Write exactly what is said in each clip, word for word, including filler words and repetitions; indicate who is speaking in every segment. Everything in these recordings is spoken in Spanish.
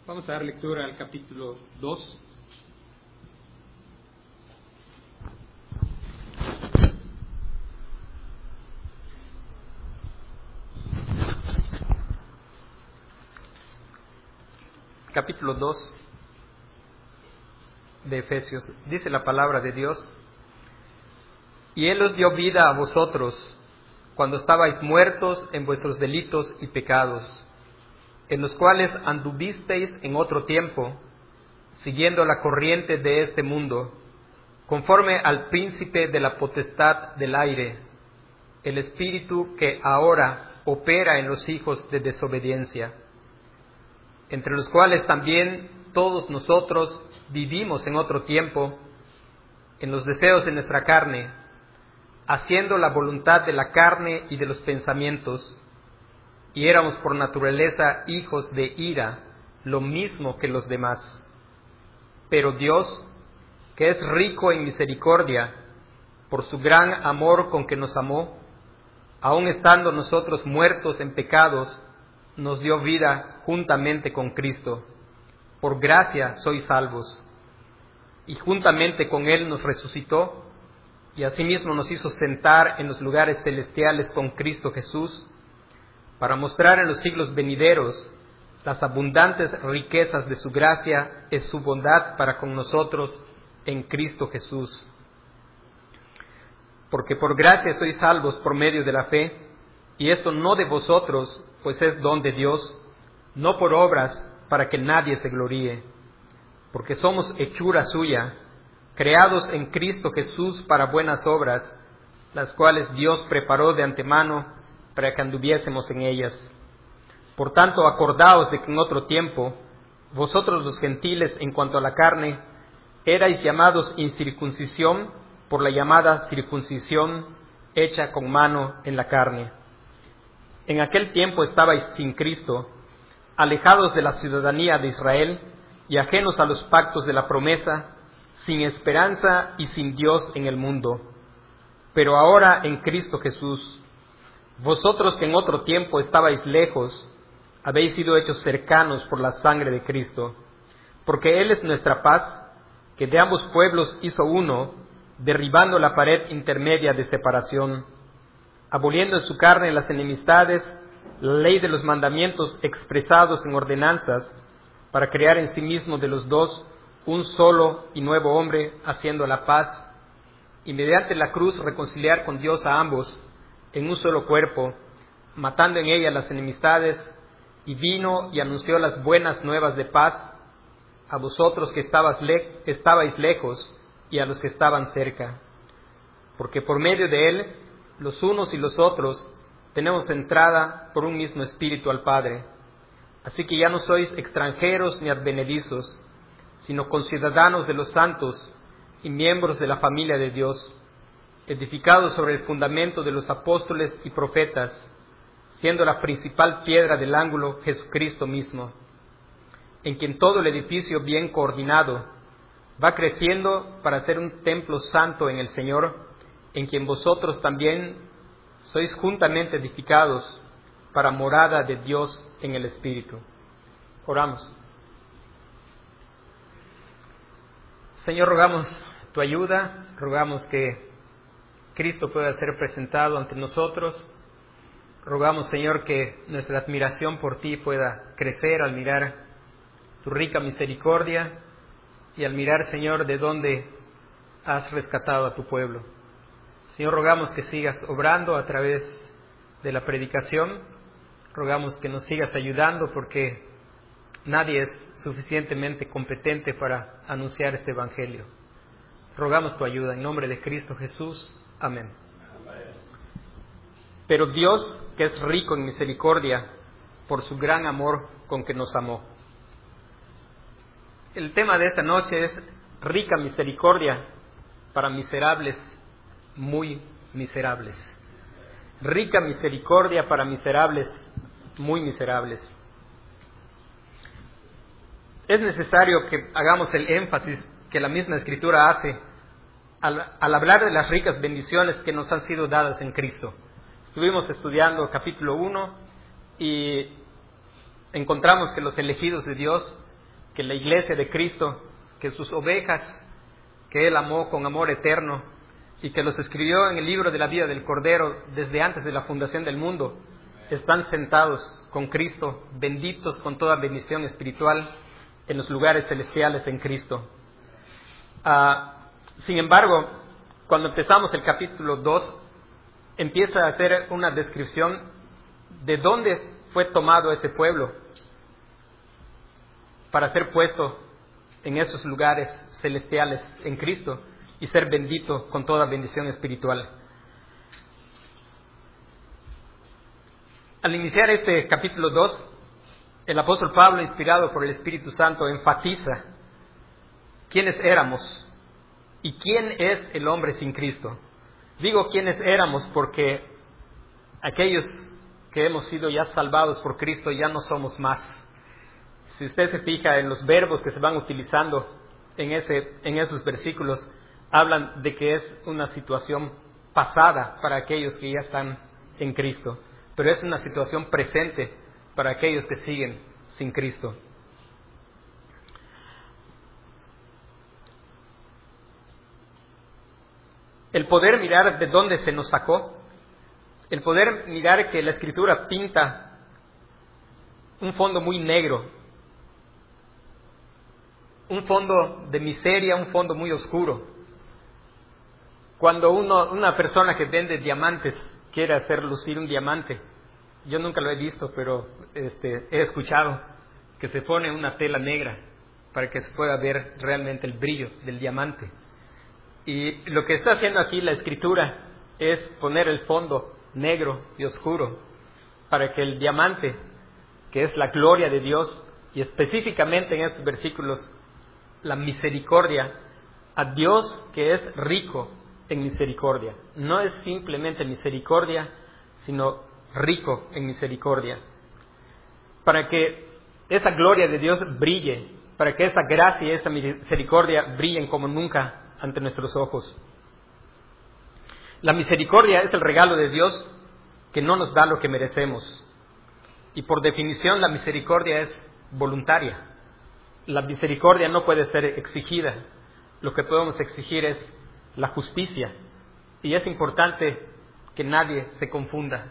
Speaker 1: Vamos a dar lectura al capítulo dos. Capítulo dos de Efesios. Dice la palabra de Dios: y Él os dio vida a vosotros cuando estabais muertos en vuestros delitos y pecados, en los cuales anduvisteis en otro tiempo, siguiendo la corriente de este mundo, conforme al príncipe de la potestad del aire, el espíritu que ahora opera en los hijos de desobediencia, entre los cuales también todos nosotros vivimos en otro tiempo, en los deseos de nuestra carne, haciendo la voluntad de la carne y de los pensamientos, y éramos por naturaleza hijos de ira, lo mismo que los demás. Pero Dios, que es rico en misericordia, por su gran amor con que nos amó, aun estando nosotros muertos en pecados, nos dio vida juntamente con Cristo. Por gracia sois salvos. Y juntamente con Él nos resucitó, y asimismo nos hizo sentar en los lugares celestiales con Cristo Jesús, para mostrar en los siglos venideros las abundantes riquezas de su gracia y su bondad para con nosotros en Cristo Jesús. Porque por gracia sois salvos por medio de la fe, y esto no de vosotros, pues es don de Dios, no por obras, para que nadie se gloríe. Porque somos hechura suya, creados en Cristo Jesús para buenas obras, las cuales Dios preparó de antemano para que anduviésemos en ellas. Por tanto, acordaos de que en otro tiempo, vosotros los gentiles en cuanto a la carne, erais llamados incircuncisión por la llamada circuncisión hecha con mano en la carne. En aquel tiempo estabais sin Cristo, alejados de la ciudadanía de Israel y ajenos a los pactos de la promesa, sin esperanza y sin Dios en el mundo. Pero ahora en Cristo Jesús, vosotros que en otro tiempo estabais lejos, habéis sido hechos cercanos por la sangre de Cristo, porque Él es nuestra paz, que de ambos pueblos hizo uno, derribando la pared intermedia de separación, aboliendo en su carne las enemistades, la ley de los mandamientos expresados en ordenanzas, para crear en sí mismo de los dos un solo y nuevo hombre, haciendo la paz, y mediante la cruz reconciliar con Dios a ambos en un solo cuerpo, matando en ella las enemistades, y vino y anunció las buenas nuevas de paz a vosotros que estabais, le- estabais lejos y a los que estaban cerca. Porque por medio de él, los unos y los otros, tenemos entrada por un mismo espíritu al Padre. Así que ya no sois extranjeros ni advenedizos, sino conciudadanos de los santos y miembros de la familia de Dios, edificados sobre el fundamento de los apóstoles y profetas, siendo la principal piedra del ángulo Jesucristo mismo, en quien todo el edificio bien coordinado va creciendo para ser un templo santo en el Señor, en quien vosotros también sois juntamente edificados para morada de Dios en el Espíritu. Oramos. Señor, rogamos tu ayuda, rogamos que Cristo pueda ser presentado ante nosotros. Rogamos, Señor, que nuestra admiración por ti pueda crecer al mirar tu rica misericordia y al mirar, Señor, de dónde has rescatado a tu pueblo. Señor, rogamos que sigas obrando a través de la predicación. Rogamos que nos sigas ayudando porque nadie es suficientemente competente para anunciar este evangelio. Rogamos tu ayuda en nombre de Cristo Jesús. Amén. Pero Dios, que es rico en misericordia, por su gran amor con que nos amó. El tema de esta noche es rica misericordia para miserables, muy miserables. Rica misericordia para miserables, muy miserables. Es necesario que hagamos el énfasis que la misma Escritura hace al, al hablar de las ricas bendiciones que nos han sido dadas en Cristo. Estuvimos estudiando capítulo uno y encontramos que los elegidos de Dios que la iglesia de Cristo, que sus ovejas, que Él amó con amor eterno y que los escribió en el libro de la vida del Cordero desde antes de la fundación del mundo, están sentados con Cristo, benditos con toda bendición espiritual en los lugares celestiales en Cristo. Ah, sin embargo, cuando empezamos el capítulo dos, empieza a hacer una descripción de dónde fue tomado ese pueblo para ser puesto en esos lugares celestiales en Cristo y ser bendito con toda bendición espiritual. Al iniciar este capítulo dos, el apóstol Pablo, inspirado por el Espíritu Santo, enfatiza quiénes éramos y quién es el hombre sin Cristo. Digo quiénes éramos porque aquellos que hemos sido ya salvados por Cristo ya no somos más. Si usted se fija en los verbos que se van utilizando en, ese, en esos versículos, hablan de que es una situación pasada para aquellos que ya están en Cristo, pero es una situación presente para aquellos que siguen sin Cristo. El poder mirar de dónde se nos sacó, el poder mirar que la Escritura pinta un fondo muy negro, un fondo de miseria, un fondo muy oscuro. Cuando uno, una persona que vende diamantes quiere hacer lucir un diamante, yo nunca lo he visto, pero este, he escuchado que se pone una tela negra para que se pueda ver realmente el brillo del diamante. Y lo que está haciendo aquí la Escritura es poner el fondo negro y oscuro para que el diamante, que es la gloria de Dios, y específicamente en estos versículos, la misericordia, a Dios que es rico en misericordia. No es simplemente misericordia, sino rico en misericordia. Para que esa gloria de Dios brille, para que esa gracia y esa misericordia brillen como nunca ante nuestros ojos. La misericordia es el regalo de Dios que no nos da lo que merecemos. Y por definición la misericordia es voluntaria. La misericordia no puede ser exigida. Lo que podemos exigir es la justicia. Y es importante que nadie se confunda.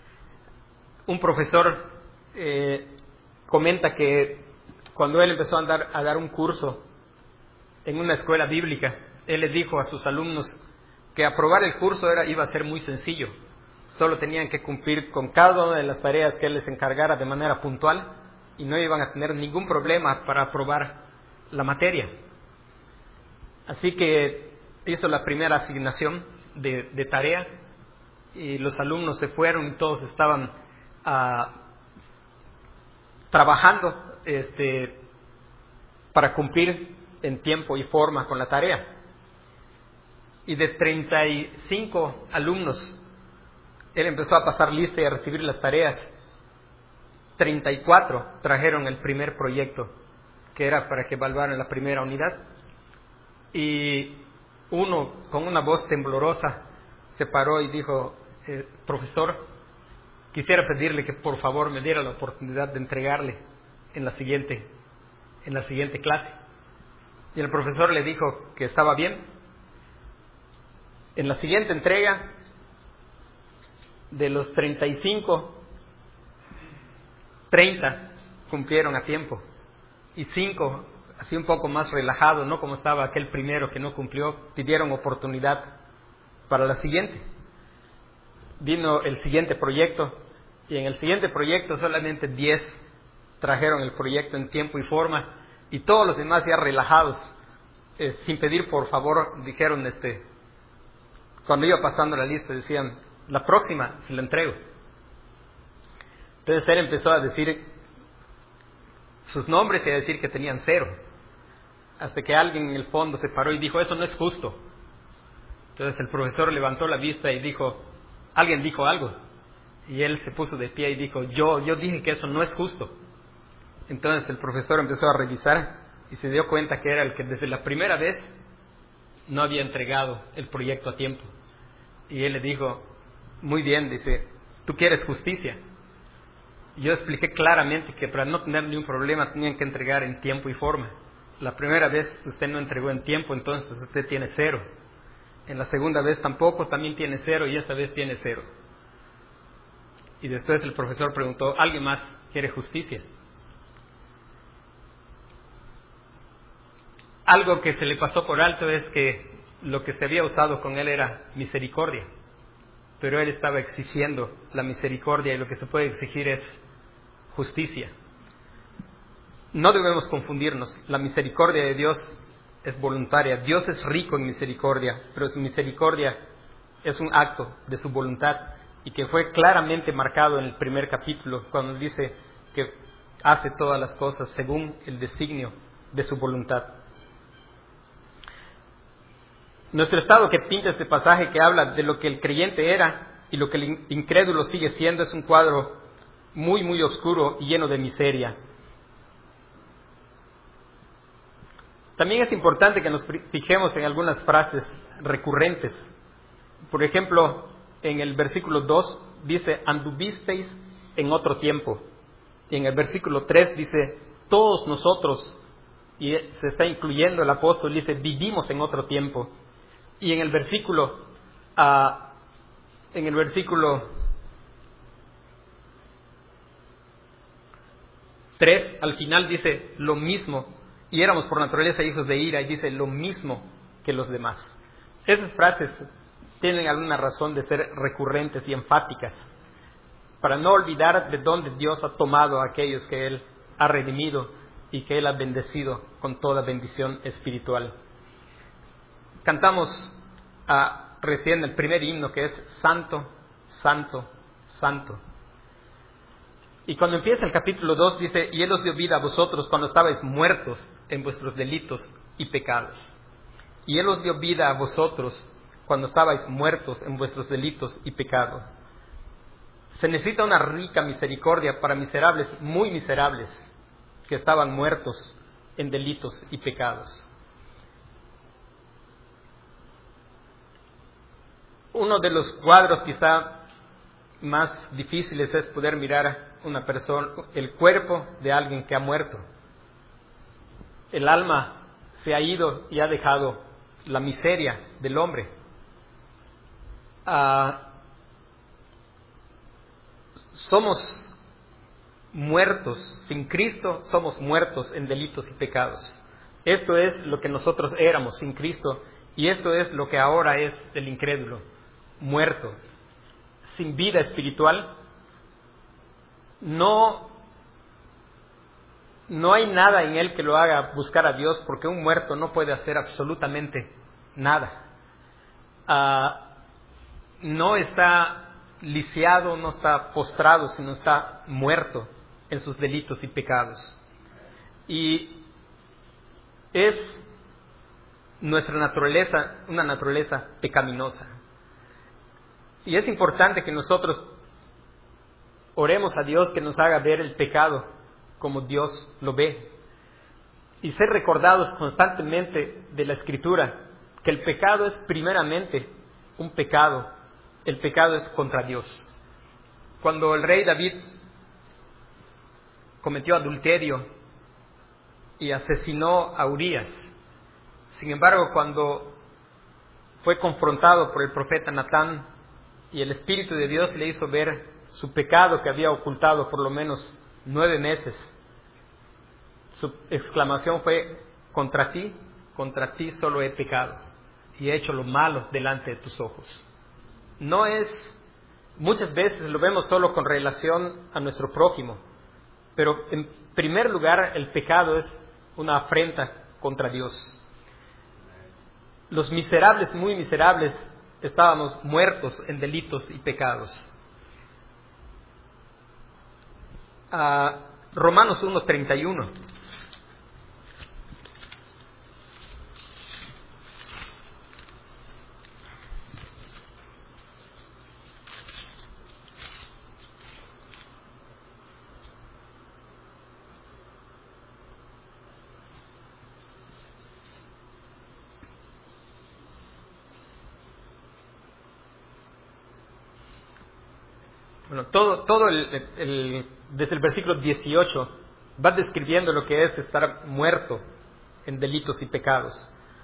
Speaker 1: Un profesor eh, comenta que cuando él empezó a dar, a dar un curso en una escuela bíblica, él le dijo a sus alumnos que aprobar el curso era, iba a ser muy sencillo. Solo tenían que cumplir con cada una de las tareas que él les encargara de manera puntual y no iban a tener ningún problema para aprobar la materia. Así que hizo la primera asignación de, de tarea y los alumnos se fueron y todos estaban ah, trabajando este, para cumplir en tiempo y forma con la tarea. Y de treinta y cinco alumnos, él empezó a pasar lista y a recibir las tareas. treinta y cuatro trajeron el primer proyecto, que era para que evaluaran la primera unidad. Y uno, con una voz temblorosa, se paró y dijo, eh, profesor, quisiera pedirle que por favor me diera la oportunidad de entregarle en la siguiente, en la siguiente clase. Y el profesor le dijo que estaba bien. En la siguiente entrega, de los treinta y cinco, treinta cumplieron a tiempo. Y cinco, así un poco más relajado, no como estaba aquel primero que no cumplió, pidieron oportunidad para la siguiente. Vino el siguiente proyecto, y en el siguiente proyecto solamente diez trajeron el proyecto en tiempo y forma, y todos los demás ya relajados, eh, sin pedir por favor, dijeron, este, cuando iba pasando la lista, decían, la próxima se la entrego. Entonces él empezó a decir sus nombres y a decir que tenían cero, hasta que alguien en el fondo se paró y dijo, eso no es justo. Entonces el profesor levantó la vista y dijo, alguien dijo algo, y él se puso de pie y dijo, yo, yo dije que eso no es justo. Entonces el profesor empezó a revisar y se dio cuenta que era el que desde la primera vez no había entregado el proyecto a tiempo. Y él le dijo, muy bien, dice, ¿tú quieres justicia? yo expliqué claramente que para no tener ningún problema tenían que entregar en tiempo y forma. La primera vez usted no entregó en tiempo, entonces usted tiene cero. En la segunda vez tampoco, también tiene cero, y esta vez tiene cero. Y después el profesor preguntó, ¿alguien más quiere justicia? Algo que se le pasó por alto es que lo que se había usado con él era misericordia, pero él estaba exigiendo la misericordia, y lo que se puede exigir es justicia. No debemos confundirnos. La misericordia de Dios es voluntaria. Dios es rico en misericordia, pero su misericordia es un acto de su voluntad, y que fue claramente marcado en el primer capítulo, cuando dice que hace todas las cosas según el designio de su voluntad. Nuestro estado que pinta este pasaje, que habla de lo que el creyente era y lo que el incrédulo sigue siendo, es un cuadro muy, muy oscuro y lleno de miseria. También es importante que nos fijemos en algunas frases recurrentes. Por ejemplo, en el versículo dos dice, anduvisteis en otro tiempo. Y en el versículo tres dice, todos nosotros, y se está incluyendo el apóstol, dice, vivimos en otro tiempo. Y en el versículo, uh, en el versículo tres, al final dice lo mismo, y éramos por naturaleza hijos de ira, y dice lo mismo que los demás. Esas frases tienen alguna razón de ser recurrentes y enfáticas, para no olvidar de dónde Dios ha tomado a aquellos que Él ha redimido y que Él ha bendecido con toda bendición espiritual. Cantamos uh, recién el primer himno, que es Santo, Santo, Santo. Y cuando empieza el capítulo dos dice, y Él os dio vida a vosotros cuando estabais muertos en vuestros delitos y pecados. Y Él os dio vida a vosotros cuando estabais muertos en vuestros delitos y pecados. Se necesita una rica misericordia para miserables, muy miserables, que estaban muertos en delitos y pecados. Uno de los cuadros quizá más difíciles es poder mirar una persona, el cuerpo de alguien que ha muerto. El alma se ha ido y ha dejado la miseria del hombre. Ah, somos muertos, sin Cristo somos muertos en delitos y pecados. Esto es lo que nosotros éramos sin Cristo, y esto es lo que ahora es el incrédulo, muerto, sin vida espiritual. No, no hay nada en él que lo haga buscar a Dios, porque un muerto no puede hacer absolutamente nada. Ah, no está lisiado, no está postrado, sino está muerto en sus delitos y pecados. Y es nuestra naturaleza, una naturaleza pecaminosa. Y es importante que nosotros oremos a Dios que nos haga ver el pecado como Dios lo ve, y ser recordados constantemente de la Escritura que el pecado es primeramente un pecado, el pecado es contra Dios. Cuando el rey David cometió adulterio y asesinó a Urías, sin embargo, cuando fue confrontado por el profeta Natán y el Espíritu de Dios le hizo ver su pecado que había ocultado por lo menos nueve meses, su exclamación fue, contra ti, contra ti solo he pecado y he hecho lo malo delante de tus ojos. No es, muchas veces lo vemos solo con relación a nuestro prójimo, pero en primer lugar el pecado es una afrenta contra Dios. Los miserables, muy miserables, estábamos muertos en delitos y pecados. Uh, Romanos uno treinta y uno. Bueno, todo, todo el, el, desde el versículo dieciocho va describiendo lo que es estar muerto en delitos y pecados.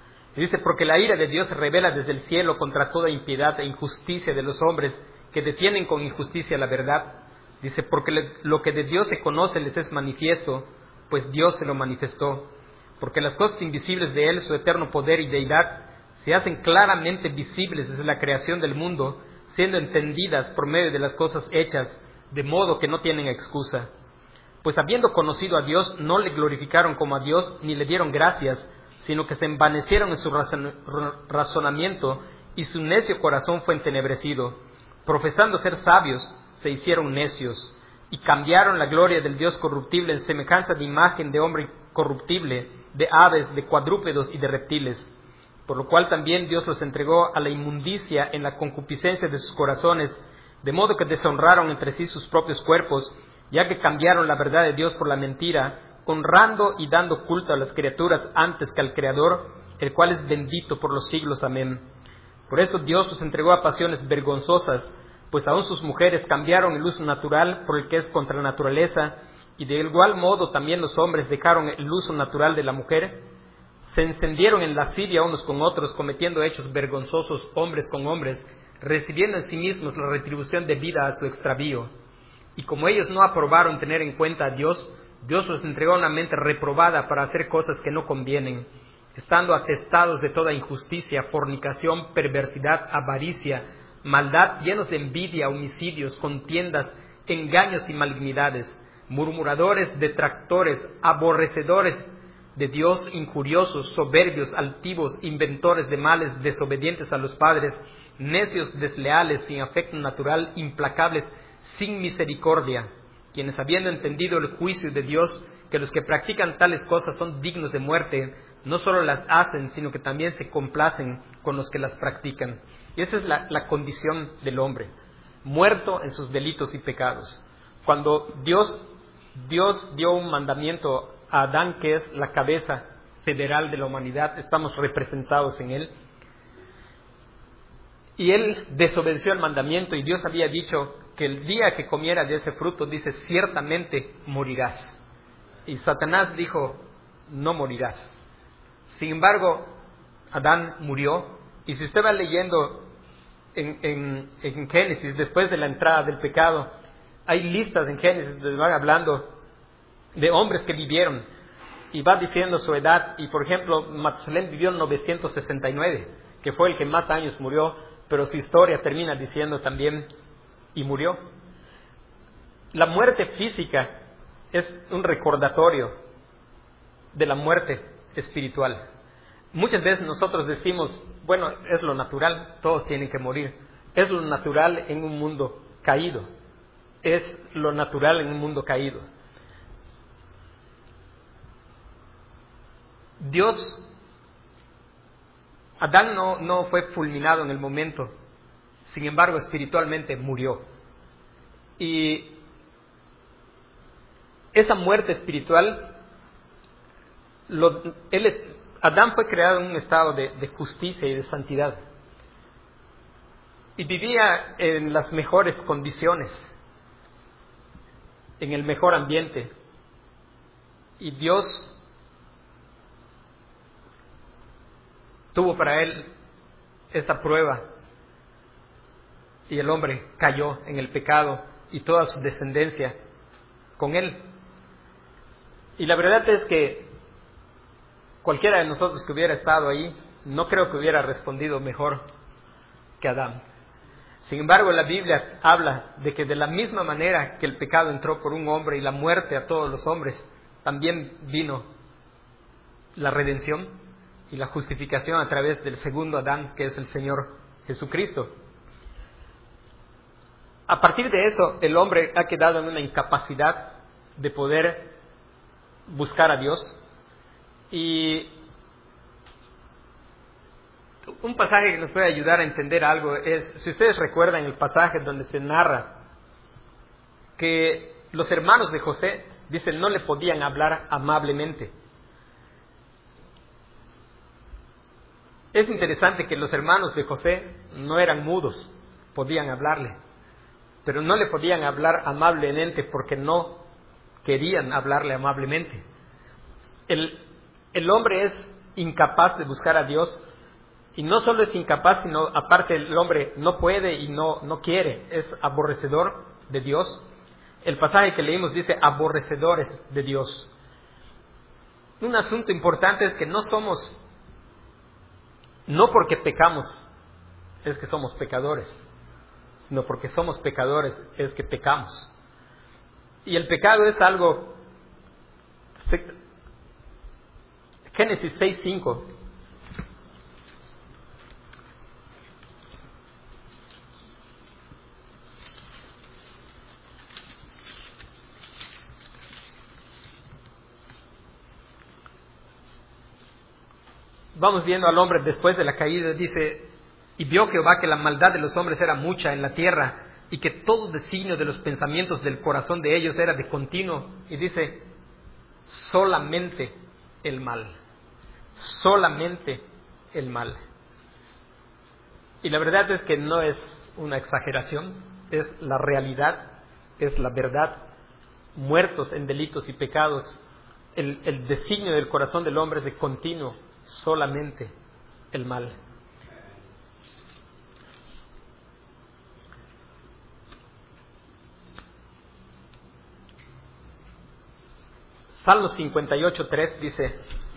Speaker 1: Y dice, porque la ira de Dios se revela desde el cielo contra toda impiedad e injusticia de los hombres que detienen con injusticia la verdad. Dice, porque le, lo que de Dios se conoce les es manifiesto, pues Dios se lo manifestó. Porque las cosas invisibles de Él, su eterno poder y deidad, se hacen claramente visibles desde la creación del mundo, siendo entendidas por medio de las cosas hechas, de modo que no tienen excusa. Pues habiendo conocido a Dios, no le glorificaron como a Dios, ni le dieron gracias, sino que se envanecieron en su razon- razonamiento, y su necio corazón fue entenebrecido. Profesando ser sabios, se hicieron necios, y cambiaron la gloria del Dios corruptible en semejanza de imagen de hombre corruptible, de aves, de cuadrúpedos y de reptiles. Por lo cual también Dios los entregó a la inmundicia en la concupiscencia de sus corazones, de modo que deshonraron entre sí sus propios cuerpos, ya que cambiaron la verdad de Dios por la mentira, honrando y dando culto a las criaturas antes que al Creador, el cual es bendito por los siglos. Amén. Por eso Dios los entregó a pasiones vergonzosas, pues aún sus mujeres cambiaron el uso natural por el que es contra la naturaleza, y de igual modo también los hombres dejaron el uso natural de la mujer. Se encendieron en lascivia unos con otros, cometiendo hechos vergonzosos hombres con hombres, recibiendo en sí mismos la retribución debida a su extravío. Y como ellos no aprobaron tener en cuenta a Dios, Dios los entregó a una mente reprobada para hacer cosas que no convienen, estando atestados de toda injusticia, fornicación, perversidad, avaricia, maldad, llenos de envidia, homicidios, contiendas, engaños y malignidades, murmuradores, detractores, aborrecedores de Dios, injuriosos, soberbios, altivos, inventores de males, desobedientes a los padres, necios, desleales, sin afecto natural, implacables, sin misericordia, quienes habiendo entendido el juicio de Dios, que los que practican tales cosas son dignos de muerte, no solo las hacen, sino que también se complacen con los que las practican. Y esa es la, la condición del hombre, muerto en sus delitos y pecados. Cuando Dios, Dios dio un mandamiento a Adán, que es la cabeza federal de la humanidad, estamos representados en él, y él desobedeció el mandamiento, y Dios había dicho que el día que comiera de ese fruto, dice, ciertamente morirás. Y Satanás dijo, no morirás. Sin embargo, Adán murió, y si usted va leyendo en, en, en Génesis, después de la entrada del pecado, hay listas en Génesis donde van hablando de hombres que vivieron, y va diciendo su edad, y por ejemplo, Matusalén vivió novecientos sesenta y nueve, que fue el que más años murió, pero su historia termina diciendo también, y murió. La muerte física es un recordatorio de la muerte espiritual. Muchas veces nosotros decimos, bueno, es lo natural, todos tienen que morir. Es lo natural en un mundo caído. Es lo natural en un mundo caído. Dios, Adán no, no fue fulminado en el momento, sin embargo espiritualmente murió. Y esa muerte espiritual, lo, él, Adán fue creado en un estado de, de justicia y de santidad, y vivía en las mejores condiciones, en el mejor ambiente, y Dios tuvo para él esta prueba, y el hombre cayó en el pecado y toda su descendencia con él. Y la verdad es que cualquiera de nosotros que hubiera estado ahí, no creo que hubiera respondido mejor que Adán. Sin embargo, la Biblia habla de que de la misma manera que el pecado entró por un hombre y la muerte a todos los hombres, también vino la redención y la justificación a través del segundo Adán, que es el Señor Jesucristo. A partir de eso, el hombre ha quedado en una incapacidad de poder buscar a Dios. Y un pasaje que nos puede ayudar a entender algo es, si ustedes recuerdan el pasaje donde se narra que los hermanos de José, dicen, no le podían hablar amablemente. Es interesante que los hermanos de José no eran mudos, podían hablarle. pero no le podían hablar amablemente porque no querían hablarle amablemente. El, el hombre es incapaz de buscar a Dios, y no solo es incapaz, sino aparte el hombre no puede y no, no quiere, es aborrecedor de Dios. El pasaje que leímos dice aborrecedores de Dios. Un asunto importante es que no somos, no porque pecamos es que somos pecadores, sino porque somos pecadores es que pecamos. Y el pecado es algo, Génesis seis cinco. Vamos viendo al hombre después de la caída, dice, y vio Jehová que la maldad de los hombres era mucha en la tierra, y que todo designio de los pensamientos del corazón de ellos era de continuo, y dice, solamente el mal, solamente el mal. Y la verdad es que no es una exageración, es la realidad, es la verdad. Muertos en delitos y pecados, el, el designio del corazón del hombre es de continuo, solamente el mal. Salmo cincuenta y ocho tres dice,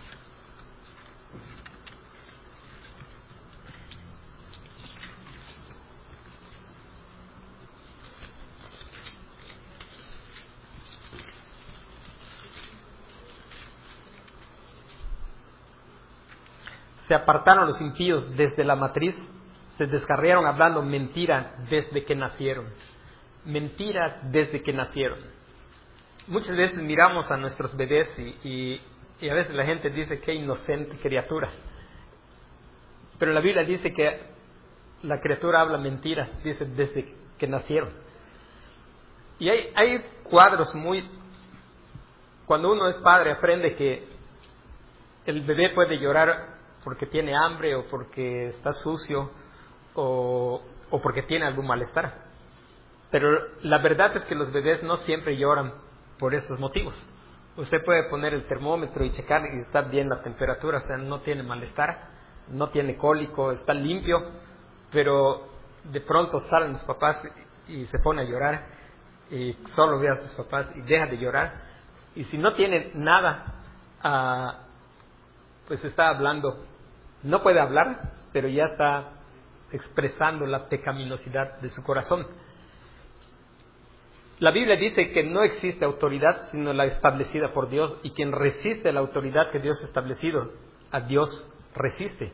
Speaker 1: se apartaron los impíos desde la matriz, se descarriaron hablando mentira desde que nacieron. Mentira desde que nacieron. Muchas veces miramos a nuestros bebés y, y, y a veces la gente dice qué inocente criatura. Pero la Biblia dice que la criatura habla mentiras, dice desde que nacieron. Y hay, hay cuadros muy... Cuando uno es padre aprende que el bebé puede llorar porque tiene hambre o porque está sucio o, o porque tiene algún malestar. Pero la verdad es que los bebés no siempre lloran por esos motivos. Usted puede poner el termómetro y checar y está bien la temperatura, o sea, no tiene malestar, no tiene cólico, está limpio, pero de pronto salen los papás y se pone a llorar y solo ve a sus papás y deja de llorar. Y si no tiene nada, uh, pues está hablando. No puede hablar, pero ya está expresando la pecaminosidad de su corazón. La Biblia dice que no existe autoridad sino la establecida por Dios, y quien resiste la autoridad que Dios ha establecido, a Dios resiste.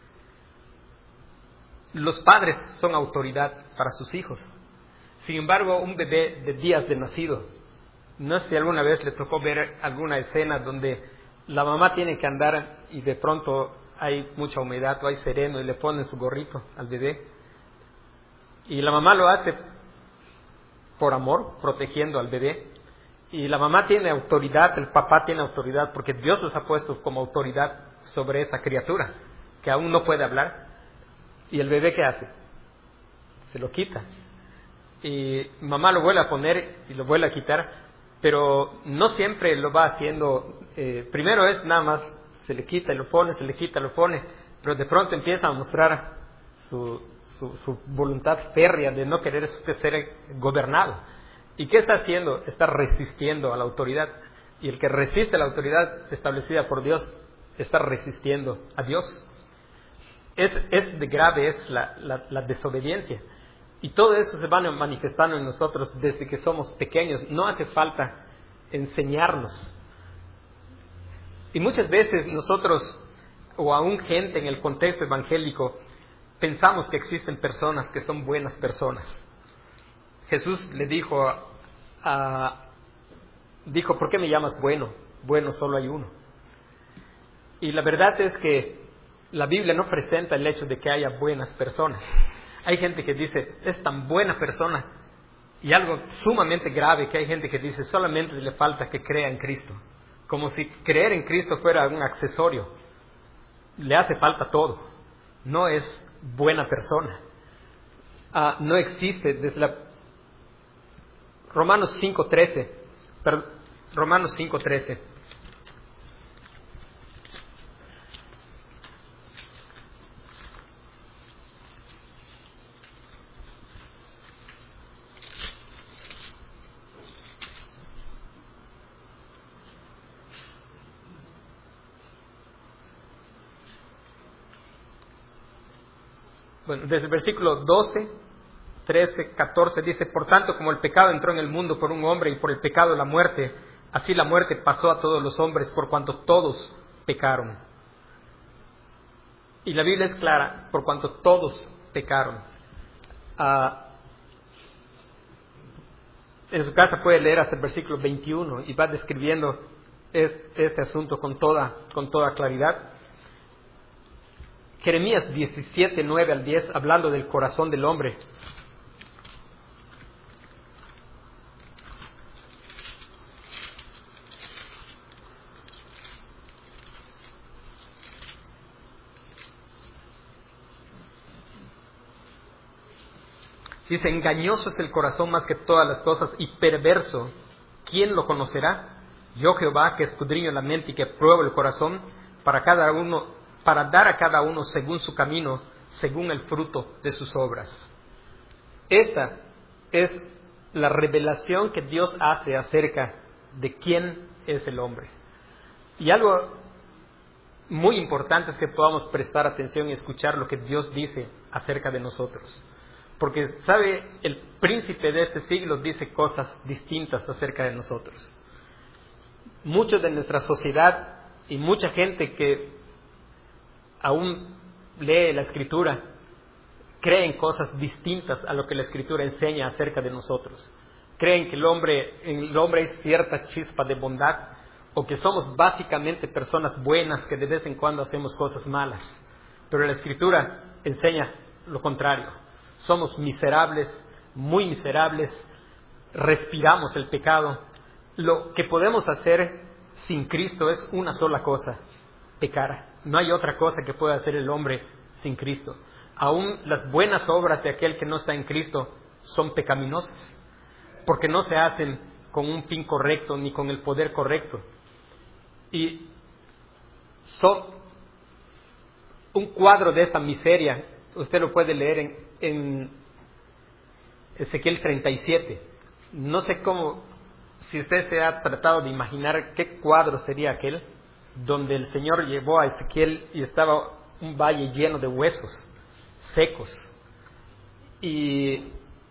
Speaker 1: Los padres son autoridad para sus hijos. Sin embargo, un bebé de días de nacido, no sé si alguna vez le tocó ver alguna escena donde la mamá tiene que andar y de pronto hay mucha humedad o hay sereno y le ponen su gorrito al bebé. Y la mamá lo hace por amor, protegiendo al bebé. Y la mamá tiene autoridad, el papá tiene autoridad, porque Dios los ha puesto como autoridad sobre esa criatura, que aún no puede hablar. ¿Y el bebé qué hace? Se lo quita. Y mamá lo vuelve a poner y lo vuelve a quitar, pero no siempre lo va haciendo. Eh, primero es nada más, se le quita y lo pone, se le quita y lo pone, pero de pronto empieza a mostrar su, su, su voluntad férrea de no querer ser gobernado. ¿Y qué está haciendo? Está resistiendo a la autoridad. Y el que resiste a la autoridad establecida por Dios está resistiendo a Dios. Es, es de grave es la, la, la desobediencia. Y todo eso se va manifestando en nosotros desde que somos pequeños. No hace falta enseñarnos. Y muchas veces nosotros, o aún gente en el contexto evangélico, pensamos que existen personas que son buenas personas. Jesús le dijo, a, a, dijo, ¿por qué me llamas bueno? Bueno, solo hay uno. Y la verdad es que la Biblia no presenta el hecho de que haya buenas personas. Hay gente que dice, es tan buena persona, y algo sumamente grave que hay gente que dice, solamente le falta que crea en Cristo. Como si creer en Cristo fuera un accesorio. Le hace falta todo. No es buena persona. Uh, no existe, desde la, Romanos cinco trece. Romanos cinco trece. Bueno, desde el versículo doce, trece, catorce dice: por tanto, como el pecado entró en el mundo por un hombre y por el pecado la muerte, así la muerte pasó a todos los hombres por cuanto todos pecaron. Y la Biblia es clara: por cuanto todos pecaron. Uh, en su casa puede leer hasta el versículo veintiuno y va describiendo este, este asunto con toda, con toda claridad. Jeremías diecisiete, nueve al diez, hablando del corazón del hombre. Dice: engañoso es el corazón más que todas las cosas y perverso, ¿quién lo conocerá? Yo, Jehová, que escudriño la mente y que pruebo el corazón, para cada uno, para dar a cada uno según su camino, según el fruto de sus obras. Esta es la revelación que Dios hace acerca de quién es el hombre. Y algo muy importante es que podamos prestar atención y escuchar lo que Dios dice acerca de nosotros. Porque, ¿sabe? El príncipe de este siglo dice cosas distintas acerca de nosotros. Muchos de nuestra sociedad y mucha gente que aún lee la Escritura creen cosas distintas a lo que la Escritura enseña acerca de nosotros. Creen que el hombre, en el hombre hay cierta chispa de bondad, o que somos básicamente personas buenas que de vez en cuando hacemos cosas malas. Pero la Escritura enseña lo contrario. Somos miserables, muy miserables, respiramos el pecado. Lo que podemos hacer sin Cristo es una sola cosa: pecar. No hay otra cosa que pueda hacer el hombre sin Cristo. Aún las buenas obras de aquel que no está en Cristo son pecaminosas, porque no se hacen con un fin correcto ni con el poder correcto. Y son un cuadro de esta miseria. Usted lo puede leer en, en Ezequiel treinta y siete. No sé cómo, si usted se ha tratado de imaginar qué cuadro sería aquel, donde el Señor llevó a Ezequiel y estaba un valle lleno de huesos secos. Y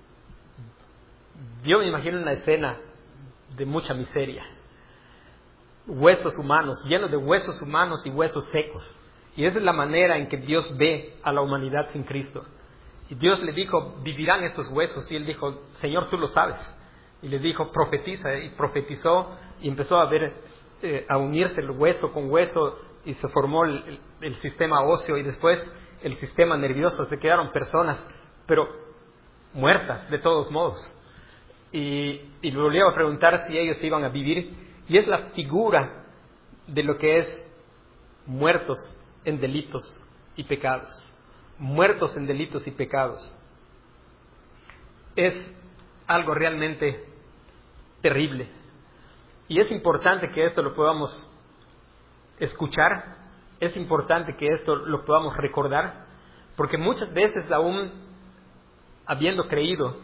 Speaker 1: yo me imagino una escena de mucha miseria. Huesos humanos, llenos de huesos humanos y huesos secos. Y esa es la manera en que Dios ve a la humanidad sin Cristo. Y Dios le dijo: vivirán estos huesos. Y él dijo: Señor, tú lo sabes. Y le dijo: profetiza. Y profetizó y empezó a ver, eh, a unirse el hueso con hueso, y se formó el, el, el sistema óseo y después el sistema nervioso. Se quedaron personas, pero muertas de todos modos. Y, y le volvió a preguntar si ellos iban a vivir. Y es la figura de lo que es muertos en delitos y pecados. Muertos en delitos y pecados. Es algo realmente terrible. Y es importante que esto lo podamos escuchar. Es importante que esto lo podamos recordar. Porque muchas veces, aún habiendo creído,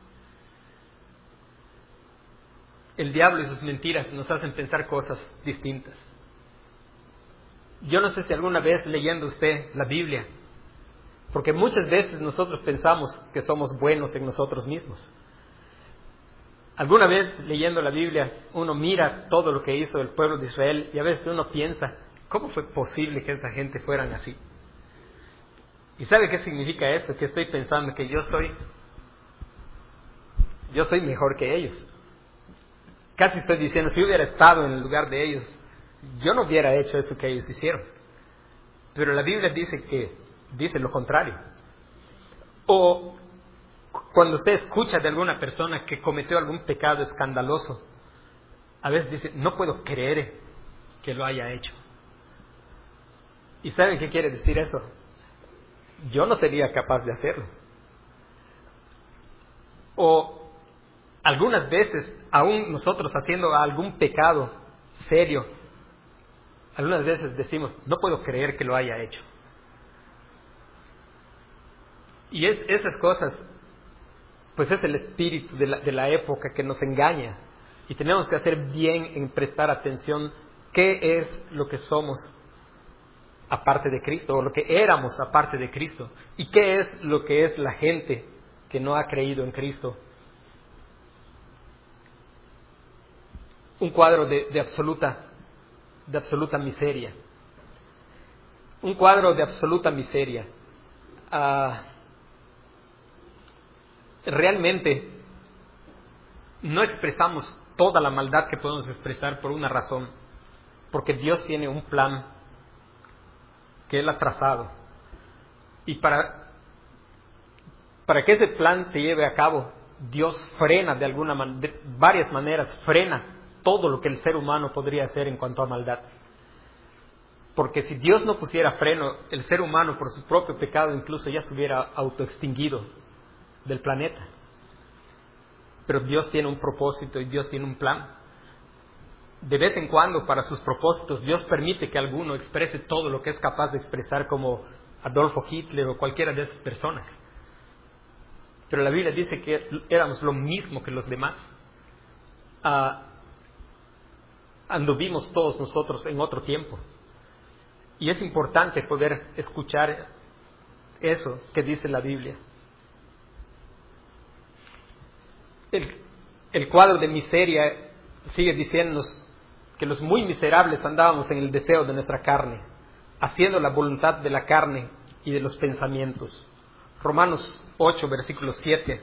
Speaker 1: el diablo y sus mentiras nos hacen pensar cosas distintas. Yo no sé si alguna vez leyendo usted la Biblia, porque muchas veces nosotros pensamos que somos buenos en nosotros mismos. Alguna vez leyendo la Biblia uno mira todo lo que hizo el pueblo de Israel y a veces uno piensa: ¿cómo fue posible que esa gente fueran así? ¿Y sabe qué significa esto? Que estoy pensando que yo soy yo soy mejor que ellos. Casi estoy diciendo, si hubiera estado en el lugar de ellos, yo no hubiera hecho eso que ellos hicieron. Pero la Biblia dice que dice lo contrario. O cuando usted escucha de alguna persona que cometió algún pecado escandaloso, a veces dice: no puedo creer que lo haya hecho. ¿Y saben qué quiere decir eso? Yo no sería capaz de hacerlo. O algunas veces, aún nosotros haciendo algún pecado serio, algunas veces decimos, no puedo creer que lo haya hecho. Y es, esas cosas, pues es el espíritu de la, de la época que nos engaña. Y tenemos que hacer bien en prestar atención qué es lo que somos aparte de Cristo, o lo que éramos aparte de Cristo, y qué es lo que es la gente que no ha creído en Cristo. Un cuadro de, de absoluta, de absoluta miseria. Un cuadro de absoluta miseria. Uh, realmente no expresamos toda la maldad que podemos expresar por una razón, porque Dios tiene un plan que Él ha trazado, y para, para que ese plan se lleve a cabo, Dios frena de alguna man- de varias maneras, frena todo lo que el ser humano podría hacer en cuanto a maldad. Porque si Dios no pusiera freno, el ser humano por su propio pecado incluso ya se hubiera autoextinguido del planeta. Pero Dios tiene un propósito y Dios tiene un plan. De vez en cuando, para sus propósitos, Dios permite que alguno exprese todo lo que es capaz de expresar, como Adolfo Hitler o cualquiera de esas personas. Pero la Biblia dice que éramos lo mismo que los demás. Uh, anduvimos todos nosotros en otro tiempo. Y es importante poder escuchar eso que dice la Biblia. El, el cuadro de miseria sigue diciéndonos que los muy miserables andábamos en el deseo de nuestra carne, haciendo la voluntad de la carne y de los pensamientos. Romanos ocho, versículo siete.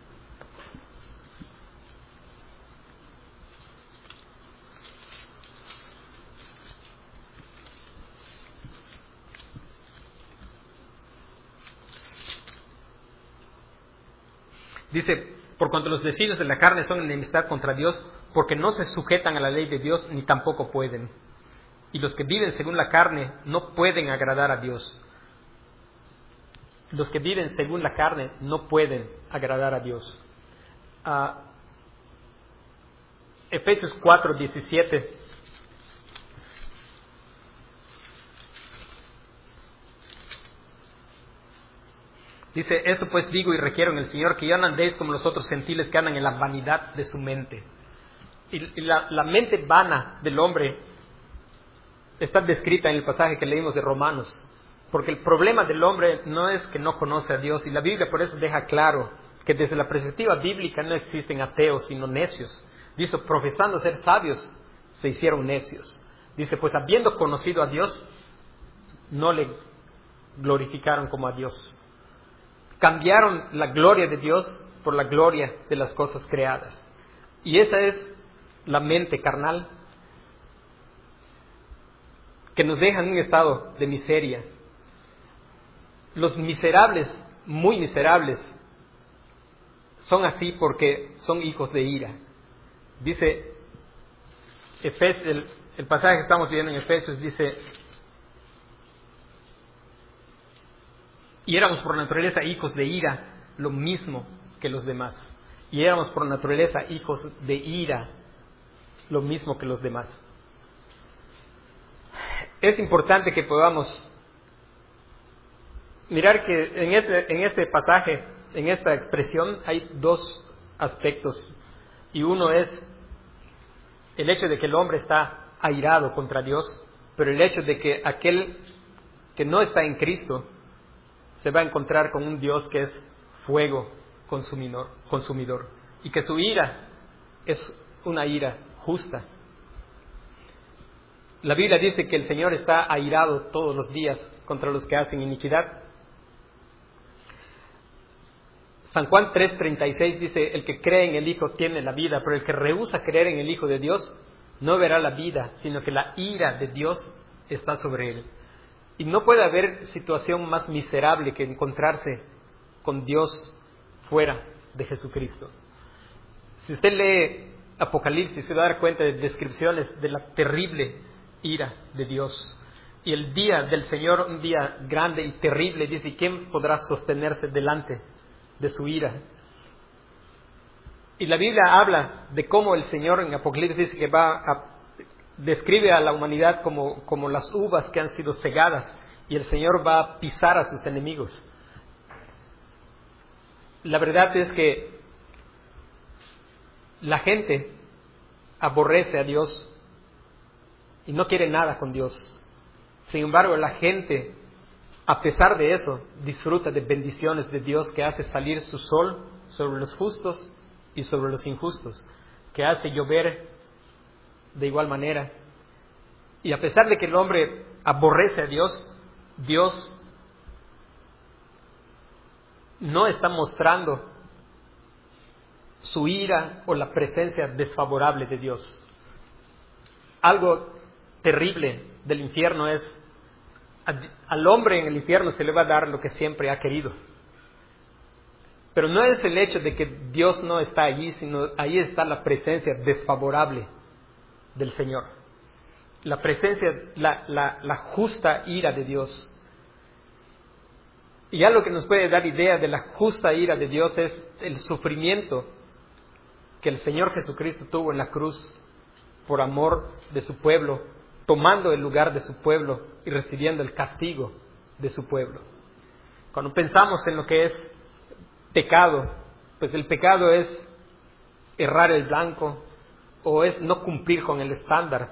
Speaker 1: Dice, por cuanto los deseos de la carne son enemistad contra Dios, porque no se sujetan a la ley de Dios, ni tampoco pueden. Y los que viven según la carne no pueden agradar a Dios. Los que viven según la carne no pueden agradar a Dios. Uh, Efesios cuatro, diecisiete. Dice, esto pues digo y requiero en el Señor, que ya no andéis como los otros gentiles que andan en la vanidad de su mente. Y, y la, la mente vana del hombre está descrita en el pasaje que leímos de Romanos. Porque el problema del hombre no es que no conoce a Dios, y la Biblia por eso deja claro que desde la perspectiva bíblica no existen ateos sino necios. Dice, profesando ser sabios, se hicieron necios. Dice, pues habiendo conocido a Dios, no le glorificaron como a Dios. Cambiaron la gloria de Dios por la gloria de las cosas creadas. Y esa es la mente carnal que nos deja en un estado de miseria. Los miserables, muy miserables, son así porque son hijos de ira. Dice Efes, el, el pasaje que estamos viendo en Efesios, dice, y éramos por naturaleza hijos de ira, lo mismo que los demás. Y éramos por naturaleza hijos de ira, lo mismo que los demás. Es importante que podamos mirar que en este, en este pasaje, en esta expresión, hay dos aspectos. Y uno es el hecho de que el hombre está airado contra Dios, pero el hecho de que aquel que no está en Cristo se va a encontrar con un Dios que es fuego consumidor, consumidor, y que su ira es una ira justa. La Biblia dice que el Señor está airado todos los días contra los que hacen iniquidad. San Juan tres treinta y seis dice, el que cree en el Hijo tiene la vida, pero el que rehúsa creer en el Hijo de Dios no verá la vida, sino que la ira de Dios está sobre él. Y no puede haber situación más miserable que encontrarse con Dios fuera de Jesucristo. Si usted lee Apocalipsis, se va a dar cuenta de descripciones de la terrible ira de Dios. Y el día del Señor, un día grande y terrible, dice, ¿quién podrá sostenerse delante de su ira? Y la Biblia habla de cómo el Señor en Apocalipsis dice que va a, describe a la humanidad como, como las uvas que han sido cegadas, y el Señor va a pisar a sus enemigos. La verdad es que la gente aborrece a Dios y no quiere nada con Dios. Sin embargo, la gente, a pesar de eso, disfruta de bendiciones de Dios, que hace salir su sol sobre los justos y sobre los injustos, que hace llover de igual manera. Y a pesar de que el hombre aborrece a Dios, Dios no está mostrando su ira o la presencia desfavorable de Dios. Algo terrible del infierno es, al hombre en el infierno se le va a dar lo que siempre ha querido. Pero no es el hecho de que Dios no está allí, sino ahí está la presencia desfavorable del Señor. La presencia, la, la, la justa ira de Dios. Y algo que nos puede dar idea de la justa ira de Dios es el sufrimiento que el Señor Jesucristo tuvo en la cruz por amor de su pueblo, tomando el lugar de su pueblo y recibiendo el castigo de su pueblo. Cuando pensamos en lo que es pecado, pues el pecado es errar el blanco o es no cumplir con el estándar.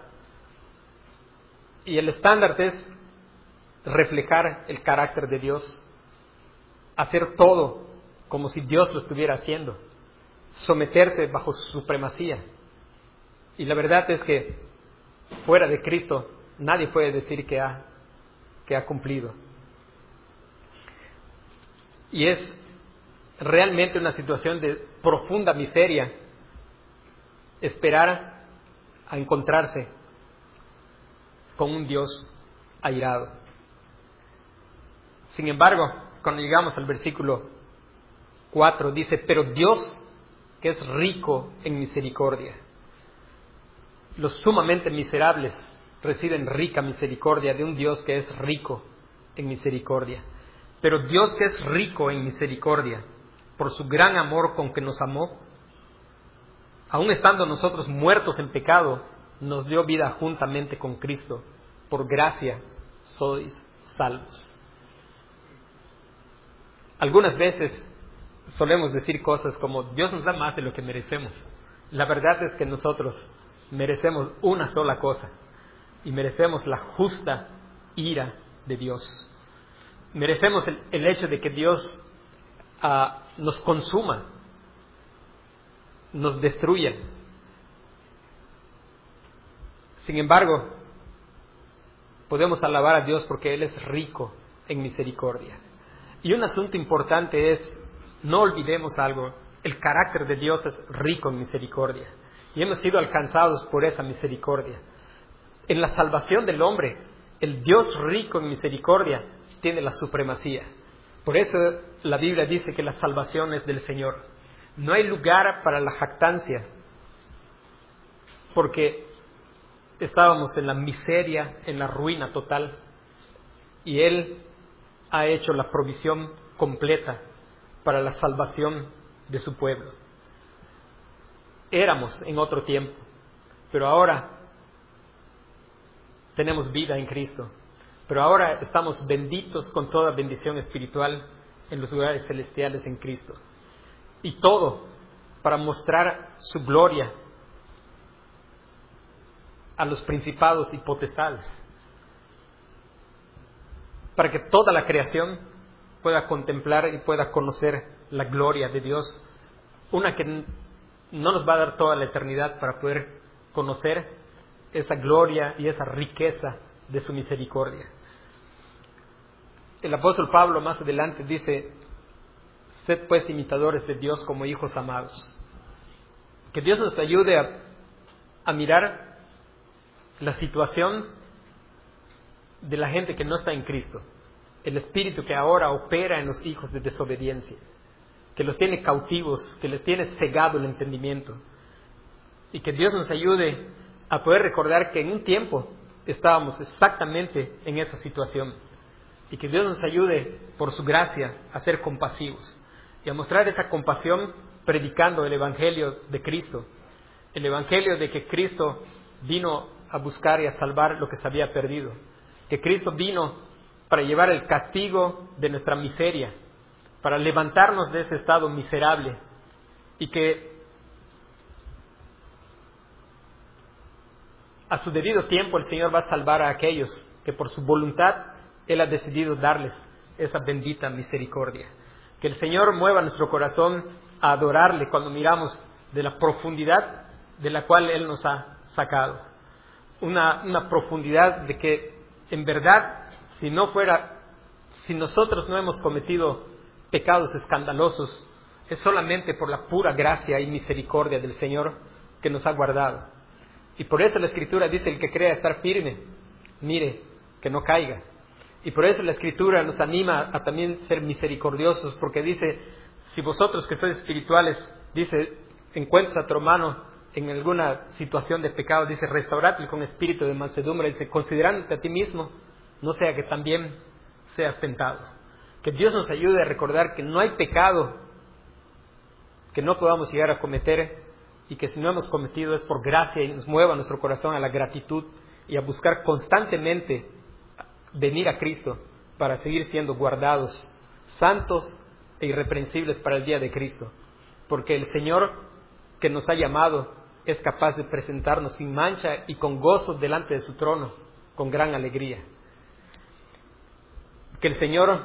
Speaker 1: Y el estándar es reflejar el carácter de Dios, hacer todo como si Dios lo estuviera haciendo, someterse bajo su supremacía. Y la verdad es que fuera de Cristo nadie puede decir que ha, que ha cumplido. Y es realmente una situación de profunda miseria esperar a encontrarse con un Dios airado. Sin embargo, cuando llegamos al versículo cuatro, dice: pero Dios, que es rico en misericordia. Los sumamente miserables reciben rica misericordia de un Dios que es rico en misericordia. Pero Dios, que es rico en misericordia, por su gran amor con que nos amó, aun estando nosotros muertos en pecado, nos dio vida juntamente con Cristo. Por gracia sois salvos. Algunas veces solemos decir cosas como: Dios nos da más de lo que merecemos. La verdad es que nosotros merecemos una sola cosa, y merecemos la justa ira de Dios. Merecemos el, el hecho de que Dios uh, nos consuma, nos destruya. Sin embargo, podemos alabar a Dios porque Él es rico en misericordia. Y un asunto importante es, no olvidemos algo: el carácter de Dios es rico en misericordia, y hemos sido alcanzados por esa misericordia. En la salvación del hombre, el Dios rico en misericordia tiene la supremacía. Por eso la Biblia dice que la salvación es del Señor. No hay lugar para la jactancia, porque estábamos en la miseria, en la ruina total, y Él ha hecho la provisión completa para la salvación de su pueblo. Éramos en otro tiempo, pero ahora tenemos vida en Cristo. Pero ahora estamos benditos con toda bendición espiritual en los lugares celestiales en Cristo. Y todo para mostrar su gloria a los principados y potestades, para que toda la creación pueda contemplar y pueda conocer la gloria de Dios, una que no nos va a dar toda la eternidad para poder conocer esa gloria y esa riqueza de su misericordia. El apóstol Pablo más adelante dice: sed pues imitadores de Dios como hijos amados. Que Dios nos ayude a, a mirar la situación de la gente que no está en Cristo, el espíritu que ahora opera en los hijos de desobediencia, que los tiene cautivos, que les tiene cegado el entendimiento, y que Dios nos ayude a poder recordar que en un tiempo estábamos exactamente en esa situación, y que Dios nos ayude por su gracia a ser compasivos y a mostrar esa compasión predicando el Evangelio de Cristo, el Evangelio de que Cristo vino a buscar y a salvar lo que se había perdido, que Cristo vino para llevar el castigo de nuestra miseria, para levantarnos de ese estado miserable, y que a su debido tiempo el Señor va a salvar a aquellos que por su voluntad Él ha decidido darles esa bendita misericordia. Que el Señor mueva nuestro corazón a adorarle cuando miramos de la profundidad de la cual Él nos ha sacado. Una, una profundidad de que en verdad, si no fuera, si nosotros no hemos cometido pecados escandalosos, es solamente por la pura gracia y misericordia del Señor que nos ha guardado. Y por eso la Escritura dice: el que crea estar firme, mire que no caiga. Y por eso la Escritura nos anima a también ser misericordiosos, porque dice: si vosotros que sois espirituales, dice, encuentras a tu hermano en alguna situación de pecado, dice, restauradle con espíritu de mansedumbre, dice, considerándote a ti mismo, no sea que también seas tentado. Que Dios nos ayude a recordar que no hay pecado que no podamos llegar a cometer, y que si no hemos cometido es por gracia, y nos mueva nuestro corazón a la gratitud y a buscar constantemente venir a Cristo para seguir siendo guardados, santos e irreprensibles para el día de Cristo, porque el Señor que nos ha llamado es capaz de presentarnos sin mancha y con gozo delante de su trono, con gran alegría. Que el Señor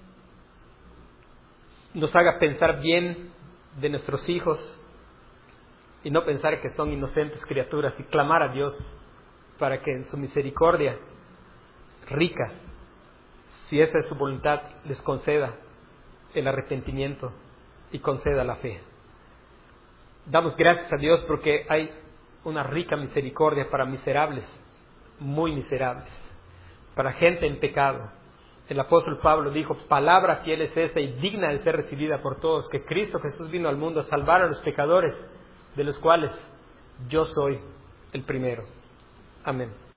Speaker 1: nos haga pensar bien de nuestros hijos y no pensar que son inocentes criaturas, y clamar a Dios para que en su misericordia rica, si esa es su voluntad, les conceda el arrepentimiento y conceda la fe. Damos gracias a Dios porque hay una rica misericordia para miserables, muy miserables, para gente en pecado. El apóstol Pablo dijo: palabra fiel es esta y digna de ser recibida por todos, que Cristo Jesús vino al mundo a salvar a los pecadores, de los cuales yo soy el primero. Amén.